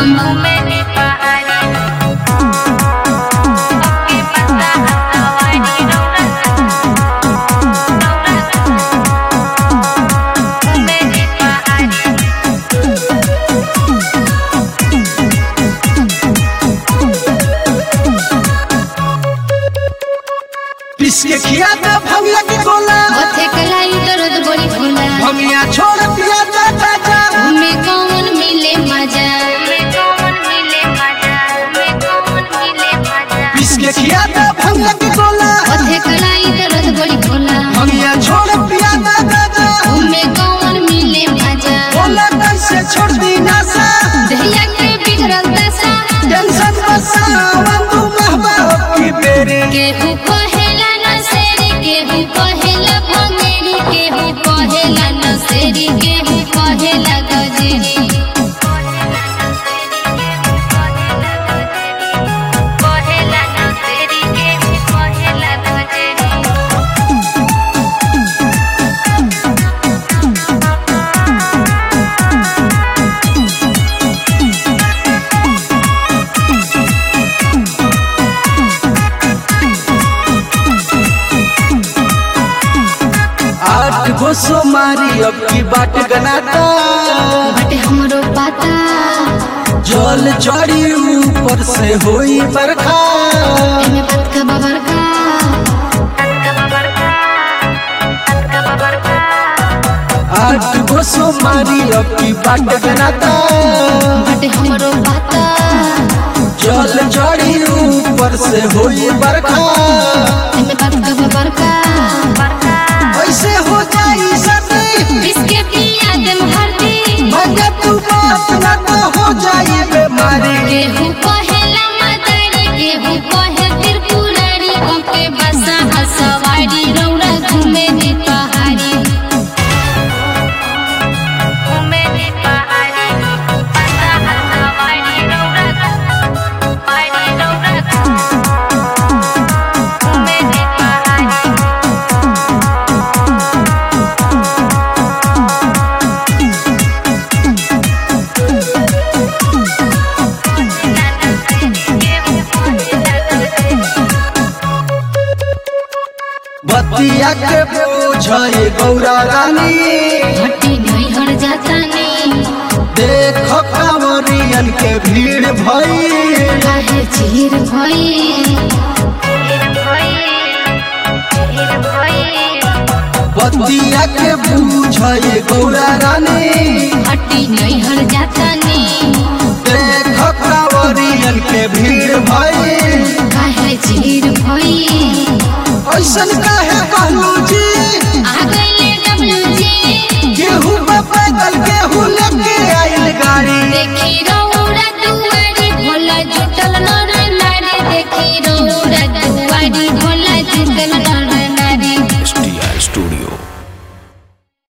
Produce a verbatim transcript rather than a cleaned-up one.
किसके खिया था भमिया की गोला बथे कलाई दर्द बड़ी होला भमिया छोड़ पिया था चाचा में कौन मिले मजा में कौन मिले मजा में कौन मिले मजा किसके खिया था भमिया की गोला बथे कलाई दर्द बड़ी होला भमिया छोड़ पिया था चाचा में कौन मिले मजा बोला कैसे छोड़ दी नासा दहिया के बिगड़ल दशा टेंशन बसा वंदू महबा की बेरे केहू कहेला नसेरी केहू कहेला भंगेरी केहू कहेला नसेरी केहू कहेला गजेरी कहेला नसेरी केहू कहेला गजेरी आठ गो सोमारी अब की बाट गनाता बटे हमरो पाता जल चढ़ी ऊपर से होई बरखा एमे बात का बबर का आठ गो सोमारी अब की बाट गनाता बटे हमरो पाता जल चढ़ी ऊपर से होई बरखा एमे बात का बबर का ऐसे हो जाई सती इसके पिया दम हरदी मगर तू बात ना तो हो जाई बीमारी केहू कहेला मदारी केहू कहे त्रिपुरारी ओके बसा हसवारी रौरा घूमे दी पहाड़ी घूमे दी पहाड़ी बसा हसवारी रौरा पहाड़ी रौरा घूमे दी पहाड़ी बतिया के बोझे गौरा रानी हटी नहीं हर जाता नहीं देखो कांवरियन के भीड़ भई काहे चीर भई बतिया के बूझे गौरा रानी हटी नहीं हर जाता नहीं देखो कांवरियन के भीड़ भई काहे चीर भई ऐसन काहे कहलू जी आ गइले डब्ल्यू जी गेहूं पे पैदल गेहूं लेके आइल गाड़ी देखी